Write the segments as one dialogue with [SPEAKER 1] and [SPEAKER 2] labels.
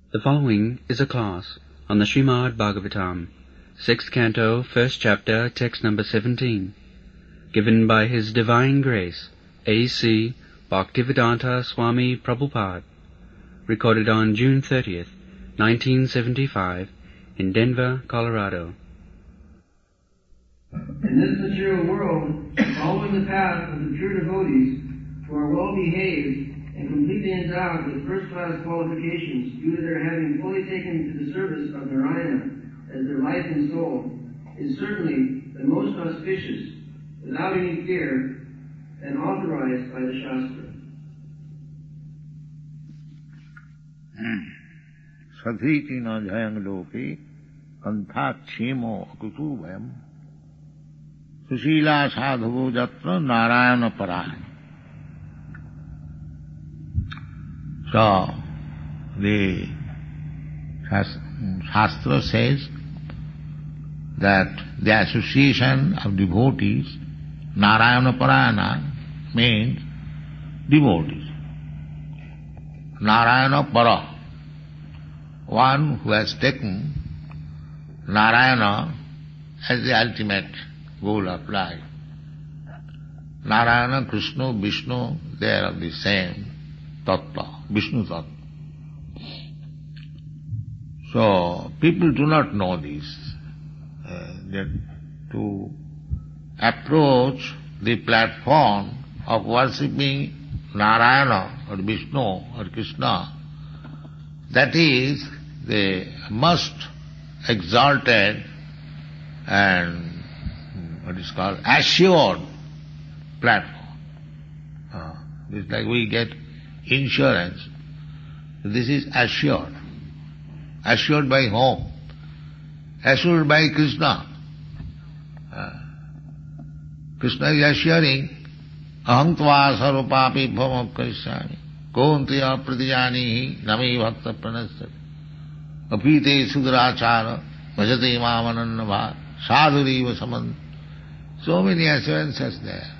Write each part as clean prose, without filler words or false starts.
[SPEAKER 1] The following is a class on the Srimad Bhagavatam, 6th Canto, 1st Chapter, text number 17, given by His Divine Grace, A.C. Bhaktivedanta Swami Prabhupada, recorded on June 30th, 1975, in Denver, Colorado.
[SPEAKER 2] In this material world, following the path of the pure devotees who are well behaved and completely endowed with first-class qualifications due to their having fully taken to the service of Narayana as their life and soul, is certainly the most auspicious, without any fear, and authorized by the Shastra.
[SPEAKER 3] Sathiti na jayang loke kantha kshemo akutu vayam sushila sadhavo jatra narayana paraya. So, the Shastra says that the association of devotees, Narayana Parayana, means devotees. Narayana Para, one who has taken Narayana as the ultimate goal of life. Narayana, Krishna, Vishnu, they are of the same Tattva, Vishnu Tattva. So, people do not know this. That to approach the platform of worshipping Narayana or Vishnu or Krishna, that is the most exalted and what is called assured platform. It's like we get insurance. This is assured. Assured by whom? Assured by Krishna. Krishna is assuring, aham tva sarvapapi bhvam karishyami kontiya pratijanihi nami bhakta pranasya apite sudrachara bhajate mamanannabha sadhuriva samant. So many assurances there.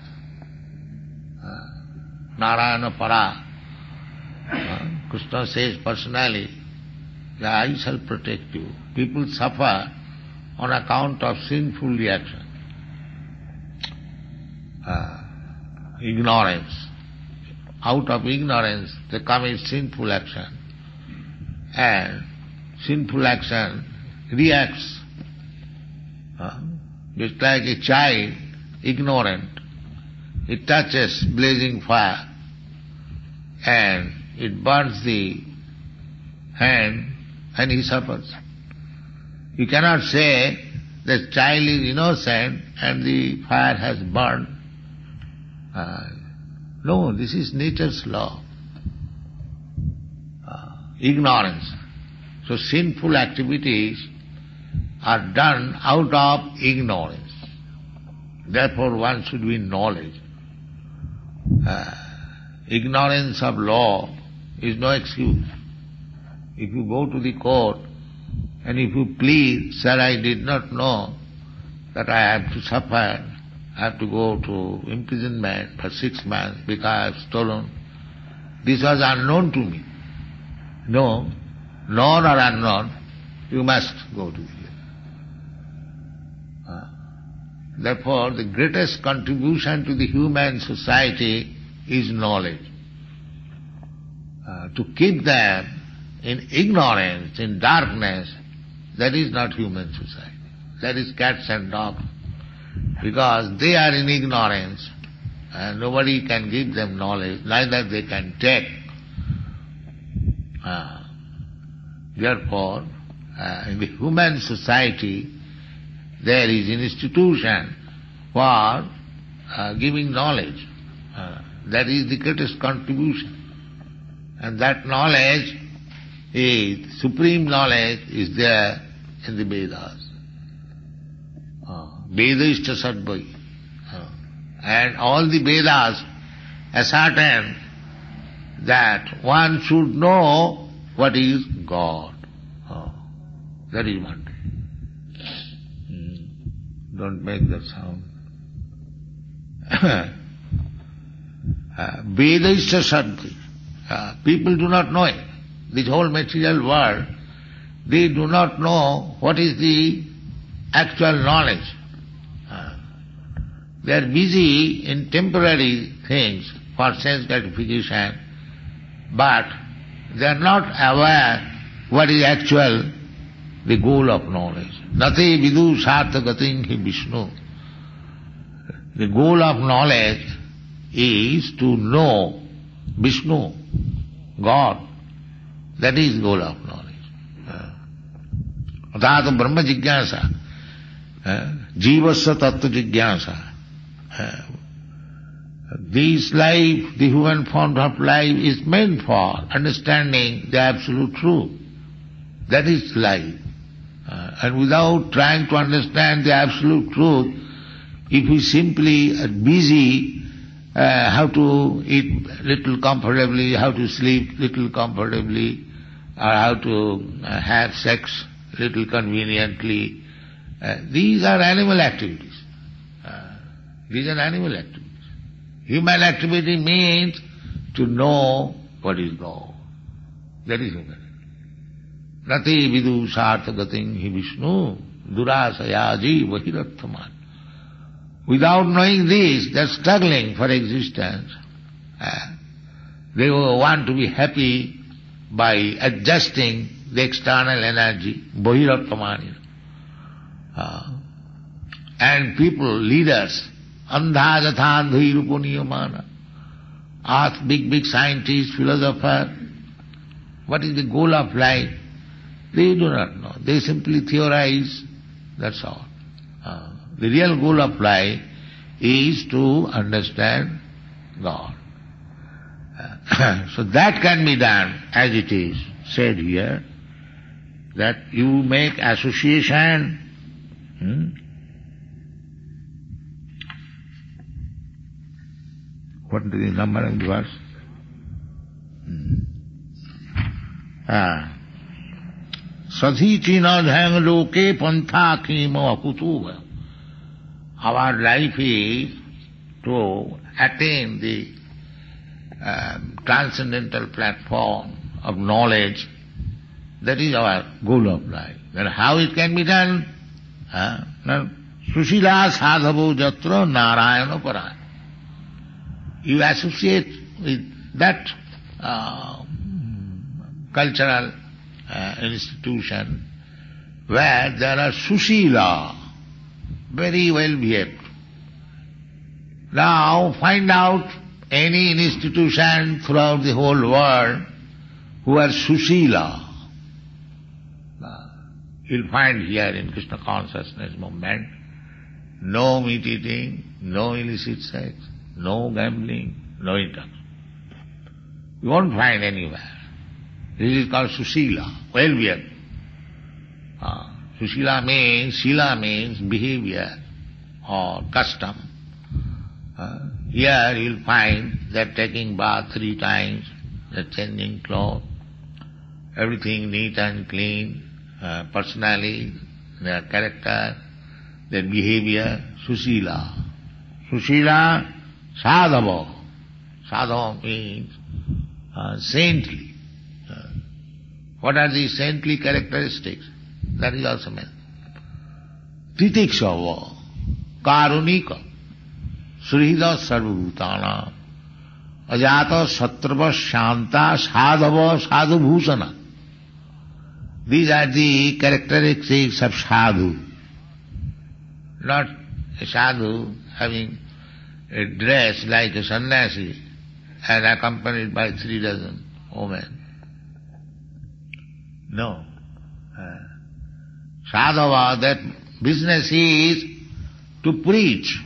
[SPEAKER 3] Narayana Para. Krishna says personally, that I shall protect you. People suffer on account of sinful reaction. Ignorance. Out of ignorance they commit sinful action. And sinful action reacts. Just like a child, ignorant, it touches blazing fire and it burns the hand and he suffers. You cannot say the child is innocent and the fire has burned. No, this is nature's law. Ignorance. So sinful activities are done out of ignorance. Therefore one should be knowledge. Ignorance of law is no excuse. If you go to the court and if you plead, sir, I did not know that I have to suffer, I have to go to imprisonment for 6 months because I have stolen. This was unknown to me. No, known or unknown, you must go to the jail. Therefore, the greatest contribution to the human society is knowledge. To keep them in ignorance, in darkness, that is not human society. That is cats and dogs. Because they are in ignorance and nobody can give them knowledge, neither they can take. Therefore, in the human society, there is an institution for giving knowledge. That is the greatest contribution. And that knowledge is, supreme knowledge is there in the Vedas. Vedishta Sadbhai. And all the Vedas ascertain that one should know what is God. That is one thing. Don't make that sound. Vedishta Sadbhai. People do not know it. this whole material world, they do not know what is the actual knowledge. They are busy in temporary things for sense gratification, but they are not aware what is actual the goal of knowledge. Nate vidu sarthagatin hi Vishnu. The goal of knowledge is to know Vishnu, God. That is the goal of knowledge. Atata Brahma Jigyasa, Jivasya Tattva Jigyasa. This life, the human form of life, is meant for understanding the absolute truth. That is life. And without trying to understand the absolute truth, if we simply are busy how to eat little comfortably, how to sleep little comfortably, or how to have sex little conveniently, these are animal activities. These are animal activities. Human activity means to know what is God. That is human. Nati vidu sarthagatin hi Vishnu durasayaji vahirathaman. Without knowing this, they are struggling for existence. They want to be happy by adjusting the external energy, vahirathaman. And people, leaders, andha jatha andhi rupo niyamana, ask big scientists, philosophers, what is the goal of life? They do not know. They simply theorize, that's all. The real goal of life is to understand God. So that can be done as it is said here, that you make association. What is the number of the verse? Sadhichina dhang loke pantha kima akutuva. Our life is to attain the transcendental platform of knowledge. That is our goal of life. Then how it can be done? Sushila sadhavo jatra narayana paraya. You associate with that cultural institution where there are sushila, very well behaved. Now find out any institution throughout the whole world who are sushila. You'll find here in Krishna consciousness movement, no meat eating, no illicit sex, no gambling, no intercourse. You won't find anywhere. This is called sushila, well behaved. Sushila means, shila means behavior or custom. Here you'll find they're taking bath 3 times, they're changing clothes, everything neat and clean, personality, their character, their behavior, sushila. Sushila, sadhava. Sadhava means saintly. What are these saintly characteristics? That is also meant. Titikshava, karunika, srihida sarvabhutana, ajata satrava shanta sadhava sadhubhusana. These are the characteristics of sadhu. Not a sadhu having a dress like a sannyasi and accompanied by 3 dozen women. No. Sadhava, that business is to preach.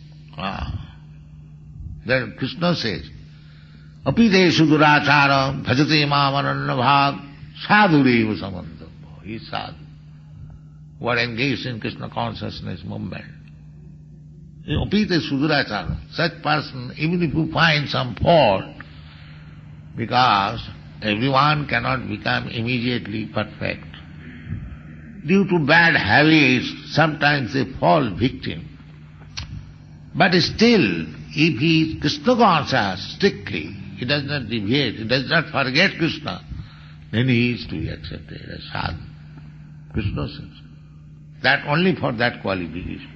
[SPEAKER 3] Then Krishna says, apiteshu duracharam bhajate mamananna bhag sadhureva samantava. He is sadhu. Who are engaged in Krishna consciousness movement. Apiteshu duracharam. Such person, even if you find some fault, because everyone cannot become immediately perfect. Due to bad habits, sometimes they fall victim. But still, if he is Krishna conscious strictly, he does not deviate, he does not forget Krishna, then he is to be accepted as sadhu. Krishna says. That only for that qualification.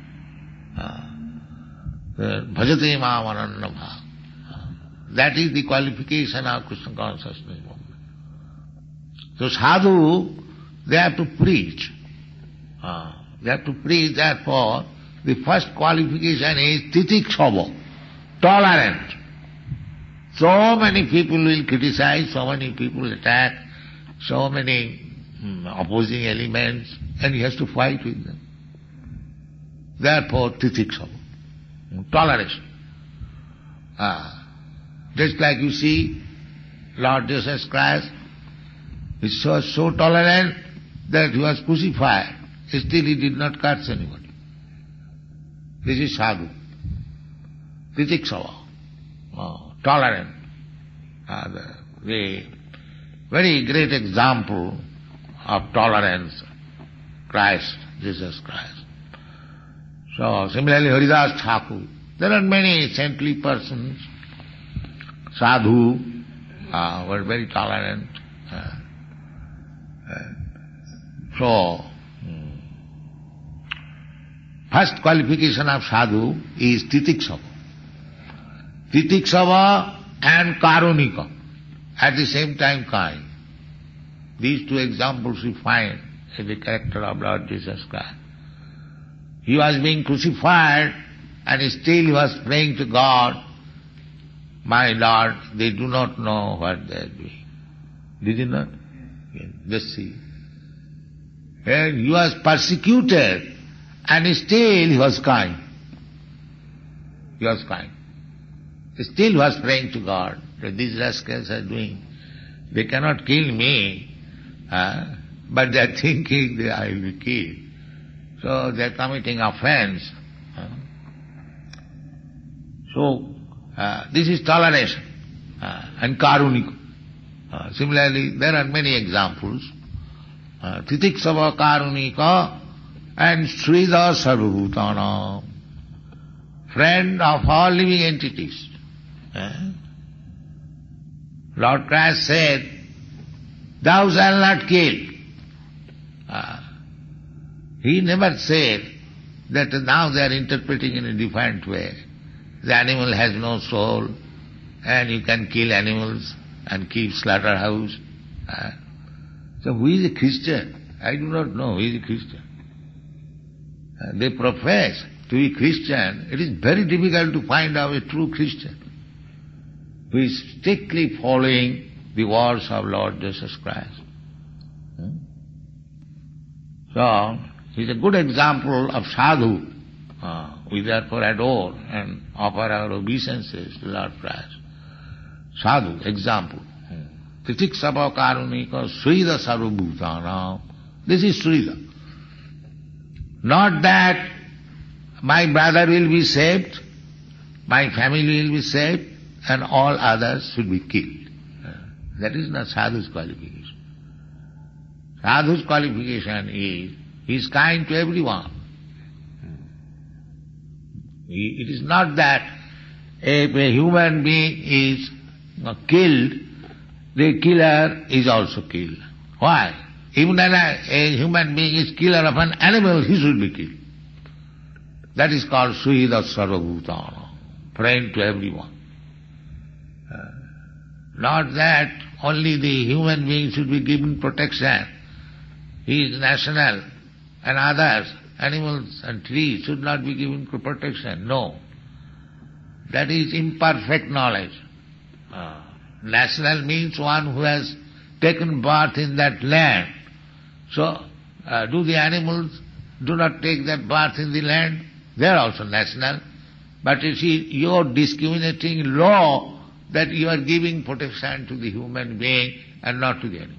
[SPEAKER 3] Bhajate maam ananya bhav. That is the qualification of Krishna consciousness movement. So sadhu, they have to preach. They have to preach, therefore, the first qualification is titikshava, tolerant. So many people will criticize, so many people attack, so many opposing elements, and he has to fight with them. Therefore, titikshava, toleration. Just like you see, Lord Jesus Christ is so tolerant that he was crucified. Still he did not curse anybody. This is sadhu. Titikshava, tolerant. The very great example of tolerance, Christ, Jesus Christ. So similarly Haridas Thakur. There are many saintly persons, sadhu, were very tolerant. So, first qualification of sadhu is titikshava. Titikshava and karunika, at the same time kind. These two examples we find in the character of Lord Jesus Christ. He was being crucified and still he was praying to God, my Lord, they do not know what they are doing. Did he not? Just see. And he was persecuted and still he was kind. He was kind. Still he was praying to God that these rascals are doing. They cannot kill me, but they are thinking that I will be killed. So they are committing offense. So this is toleration and karunika. Similarly, there are many examples. Titikshava karunika and Srida Sarvabhutana, friend of all living entities. Lord Christ said, thou shalt not kill. He never said that now they are interpreting in a different way. The animal has no soul and you can kill animals and keep slaughterhouse. So who is a Christian? I do not know who is a Christian. They profess to be Christian. It is very difficult to find out a true Christian who is strictly following the words of Lord Jesus Christ. So, he is a good example of sadhu. We therefore adore and offer our obeisances to Lord Christ. Sadhu, example. Titikshava karunika srida sarvabhutana. This is srida. Not that my brother will be saved, my family will be saved, and all others should be killed. That is not sadhu's qualification. Sadhu's qualification is, he is kind to everyone. It is not that if a human being is killed, the killer is also killed. Why? Even when a human being is killer of an animal, he should be killed. That is called Suhida Sarvabhutana, friend to everyone. Not that only the human being should be given protection. He is national, and others, animals and trees, should not be given protection. No. That is imperfect knowledge. National means one who has taken birth in that land. So, do the animals do not take that birth in the land? They are also national. But you see, your discriminating law that you are giving protection to the human being and not to the animals.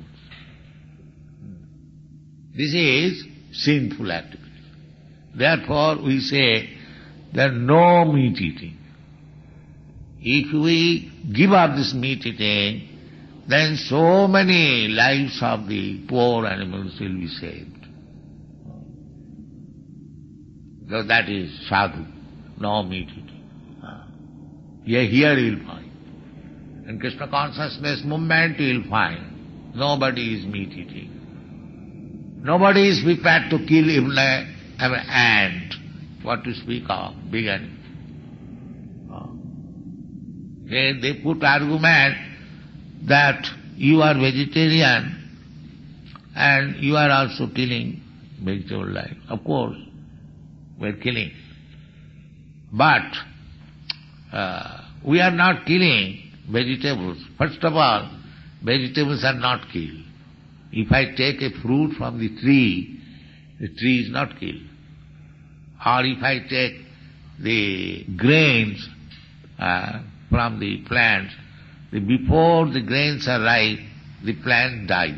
[SPEAKER 3] This is sinful activity. Therefore, we say there is no meat eating. If we give up this meat eating, then so many lives of the poor animals will be saved. So that is sadhu, no meat eating. Here you will find. In Krishna consciousness movement you will find Nobody is meat eating. Nobody is prepared to kill even an ant. What to speak of big animal. They put argument that you are vegetarian and you are also killing vegetable life. Of course, we are killing. But we are not killing vegetables. First of all, vegetables are not killed. If I take a fruit from the tree is not killed. Or if I take the grains from the plant, before the grains are ripe, the plant dies.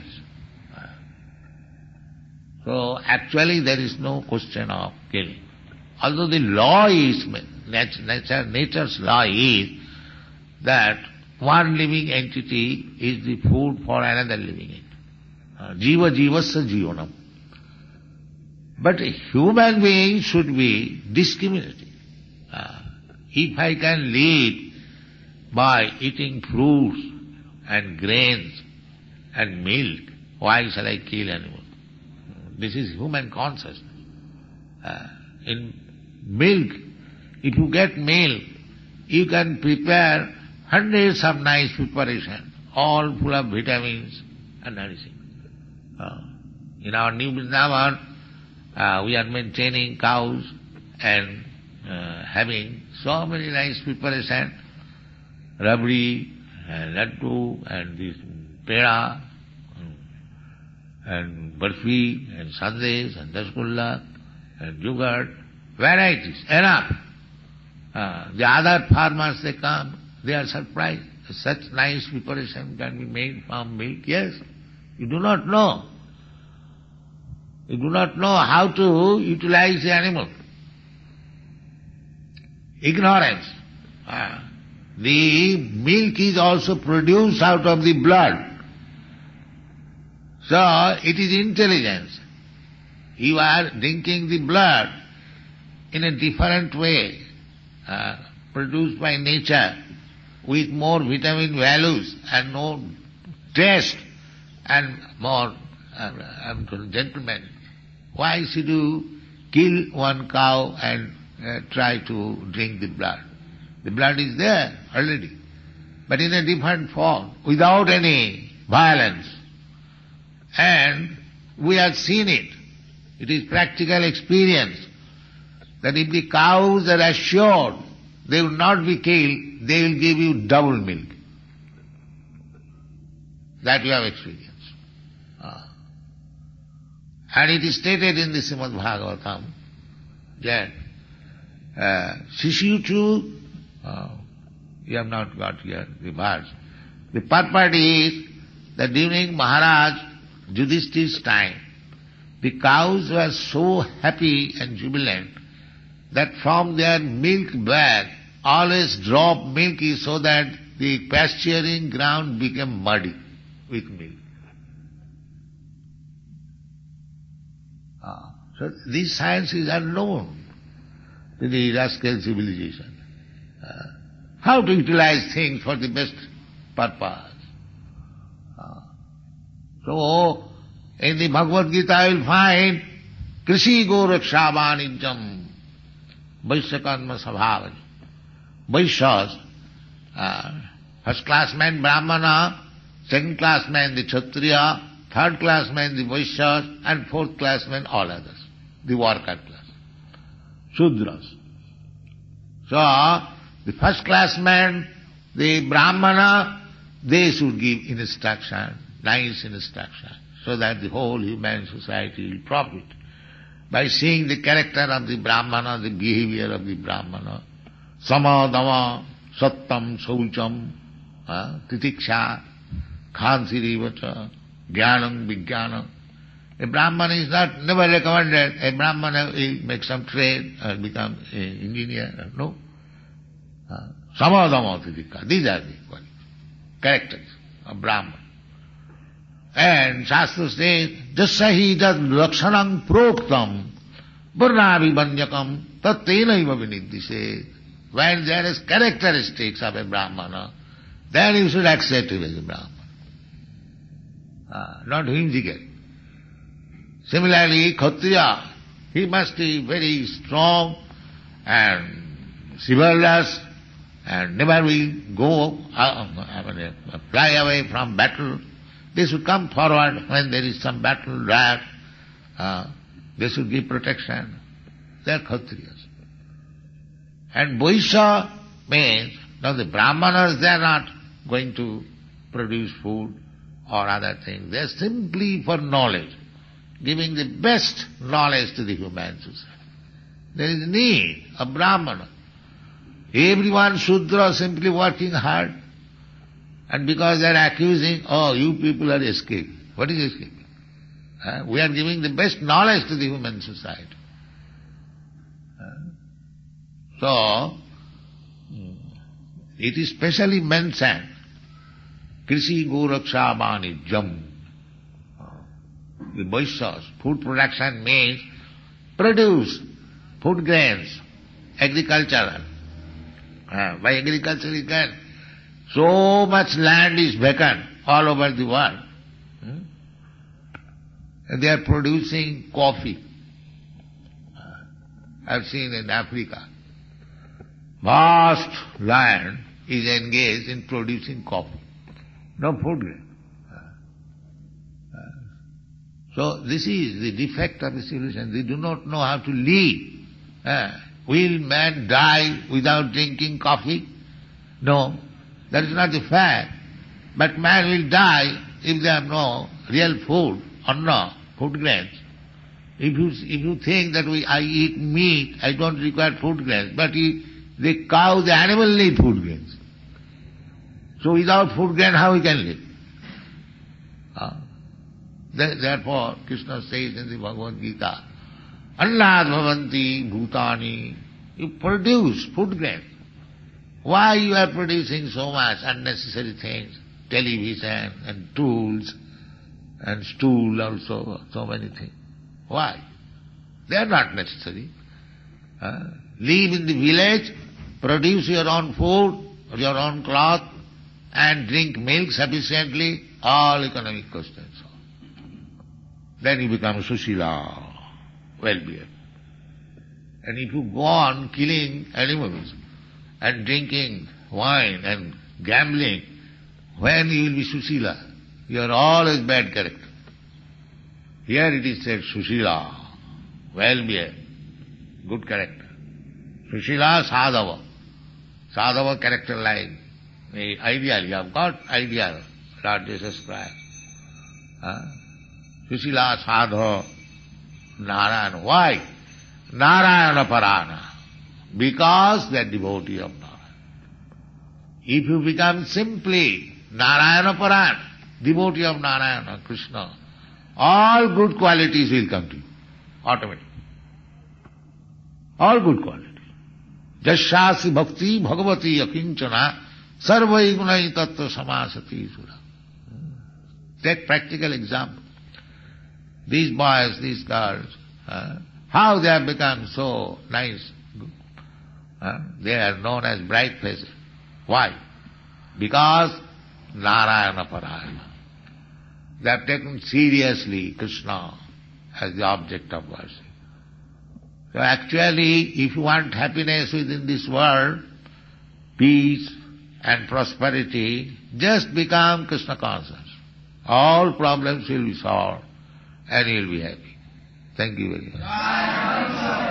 [SPEAKER 3] So actually there is no question of killing. Although the law is, nature's law is that one living entity is the food for another living entity. Jiva jivasya jivanam. But a human being should be discriminating. If I can live by eating fruits and grains and milk, why shall I kill animals? This is human consciousness. In milk, if you get milk, you can prepare hundreds of nice preparations, all full of vitamins and nourishing. In our New Vrindavan, we are maintaining cows and having so many nice preparations, rabdi and laddu and this peda and barfi and sandesh and rasgulla and yogurt, varieties, enough. The other farmers, they come, they are surprised. Such nice preparation can be made from milk. Yes, you do not know. You do not know how to utilize the animal. Ignorance. The milk is also produced out of the blood. So it is intelligence. You are drinking the blood in a different way, produced by nature, with more vitamin values and more taste and more gentlemen. Why should you kill one cow and try to drink the blood? The blood is there already, but in a different form, without any violence. And we have seen it. It is practical experience that if the cows are assured they will not be killed, they will give you double milk. That we have experienced. And it is stated in the Srimad Bhagavatam that Shishyuchu, you have not got here the verse. The purport is that during Maharaj Yudhishthir's time, the cows were so happy and jubilant that from their milk bag always drop milk so that the pasturing ground became muddy with milk. So these science is unknown to the rascal civilization. How to utilize things for the best purpose. So, in the Bhagavad Gita you will find Krishi Goraksha Vanijam Vaishyakarma Sabhavani. Vaishyas, first class man Brahmana, second class man the Kshatriya, third class man the Vaishyas, and fourth class man all others, the worker class, Shudras. So, the first class man, the Brahmana, they should give instruction, nice instruction, so that the whole human society will profit. By seeing the character of the Brahmana, the behavior of the Brahmana, sama, dama, sattam, saucham, titiksha, khansirivacha, jnanam, vijnanam. A Brahmana is not never recommended, a Brahmana will make some trade or become an engineer. No. Sama, dama, titikha. These are the characters of Brahmana. And Shastra says, Jasahi jad lakshanam proktam varnabhibanyakam tattenaiva vinidhise. When there is characteristics of a Brahmana, then you should accept him as a Brahmana. not whimsical. Similarly, Kshatriya, he must be very strong and chivalrous and never will go, fly away from battle. They should come forward when there is some battle, riot. They should give protection. They are Kshatriyas. And Vaishya means, now the Brahmanas, they are not going to produce food or other things. They are simply for knowledge, giving the best knowledge to the human society. There is need of Brahmana. Everyone Shudra simply working hard. And because they are accusing, oh, you people are escaping. What is escaping? We are giving the best knowledge to the human society. So, it is specially mentioned, Krishi Goraksha Vanijam. The Vaishyas, food production means produce food grains, agricultural. By agriculture you can, so much land is vacant all over the world. They are producing coffee. I've seen in Africa, vast land is engaged in producing coffee. No food grain. So this is the defect of the civilization. They do not know how to live. Will man die without drinking coffee? No, that is not the fact. But man will die if there are no real food or no food grains. If you think that I eat meat, I don't require food grains, but the cow, the animal need food grains. So without food grain, how we can live? Therefore, Krishna says in the Bhagavad Gita, Annad bhavanti bhutani, you produce food grain. Why you are producing so much unnecessary things? Television and tools and stool also, so many things. Why? They are not necessary. Live in the village, produce your own food, your own cloth, and drink milk sufficiently, all economic questions. Then you become Sushila, well-behaved. And if you go on killing animals and drinking wine and gambling, when you will be Sushila? You are always bad character. Here it is said Sushila, well-behaved, good character. Sushila Sadhava. Sadhava character like ideal. You have got ideal, Lord Jesus Christ. Sushila Sadhava Narayana. Why? Narayana Parana. Because they are devotee of Narayana. If you become simply Narayana Parana, devotee of Narayana, Krishna, all good qualities will come to you, automatically. All good qualities. Jasyasi bhakti bhagavati akinchana sarvai gunai tattva samasati sura. Take practical example. These boys, these girls, how they have become so nice. They are known as bright faces. Why? Because Narayana Parayana. They have taken seriously Krishna as the object of worship. So actually, if you want happiness within this world, peace and prosperity, just become Krishna conscious. All problems will be solved and you will be happy. Thank you very much.